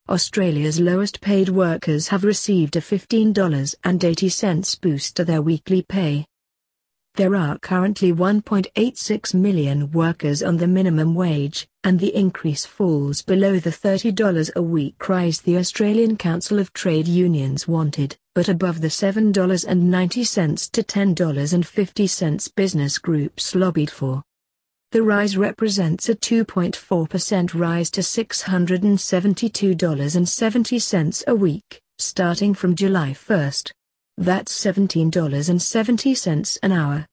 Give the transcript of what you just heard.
Australia's lowest paid workers have received a $15.80 boost to their weekly pay. There are currently 1.86 million workers on the minimum wage, and the increase falls below the $30 a week rise the Australian Council of Trade Unions wanted, but above the $7.90 to $10.50 business groups lobbied for. The rise represents a 2.4% rise to $672.70 a week, starting from July 1. That's $17.70 an hour.